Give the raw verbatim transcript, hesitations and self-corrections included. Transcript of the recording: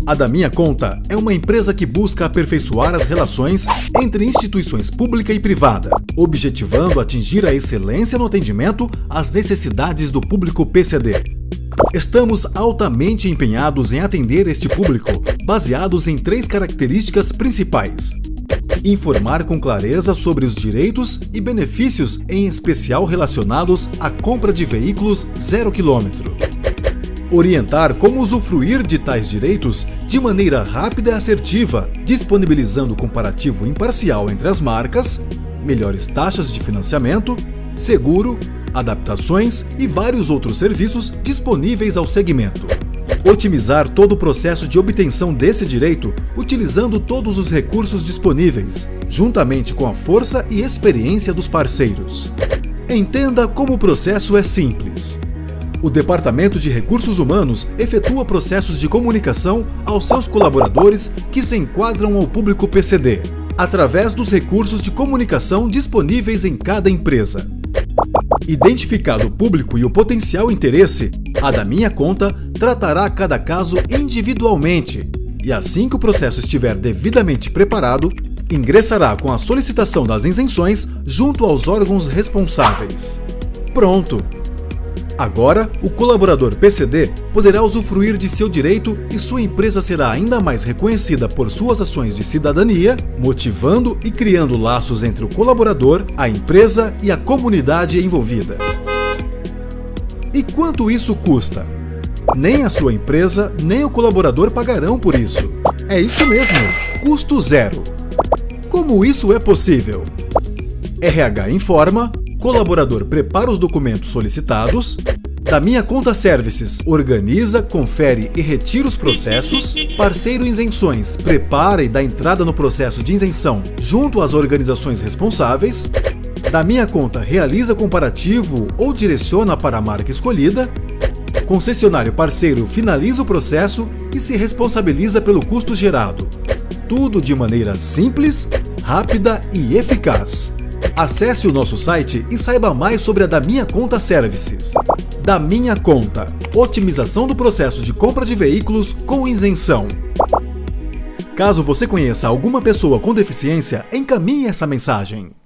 A Da Minha Conta é uma empresa que busca aperfeiçoar as relações entre instituições pública e privada, objetivando atingir a excelência no atendimento às necessidades do público P C D. Estamos altamente empenhados em atender este público, baseados em três características principais: informar com clareza sobre os direitos e benefícios, em especial relacionados à compra de veículos zero quilômetro. Orientar como usufruir de tais direitos de maneira rápida e assertiva, disponibilizando comparativo imparcial entre as marcas, melhores taxas de financiamento, seguro, adaptações e vários outros serviços disponíveis ao segmento. Otimizar todo o processo de obtenção desse direito utilizando todos os recursos disponíveis, juntamente com a força e experiência dos parceiros. Entenda como o processo é simples. O Departamento de Recursos Humanos efetua processos de comunicação aos seus colaboradores que se enquadram ao público P C D, através dos recursos de comunicação disponíveis em cada empresa. Identificado o público e o potencial interesse, a Da Minha Conta tratará cada caso individualmente e, assim que o processo estiver devidamente preparado, ingressará com a solicitação das isenções junto aos órgãos responsáveis. Pronto! Agora, o colaborador P C D poderá usufruir de seu direito e sua empresa será ainda mais reconhecida por suas ações de cidadania, motivando e criando laços entre o colaborador, a empresa e a comunidade envolvida. E quanto isso custa? Nem a sua empresa, nem o colaborador pagarão por isso. É isso mesmo, custo zero. Como isso é possível? R H informa, colaborador prepara os documentos solicitados, Da Minha Conta Services organiza, confere e retira os processos, parceiro Isenções prepara e dá entrada no processo de isenção junto às organizações responsáveis, Da Minha Conta realiza comparativo ou direciona para a marca escolhida, concessionário parceiro finaliza o processo e se responsabiliza pelo custo gerado. Tudo de maneira simples, rápida e eficaz. Acesse o nosso site e saiba mais sobre a Da Minha Conta Services. Da Minha Conta, otimização do processo de compra de veículos com isenção. Caso você conheça alguma pessoa com deficiência, encaminhe essa mensagem.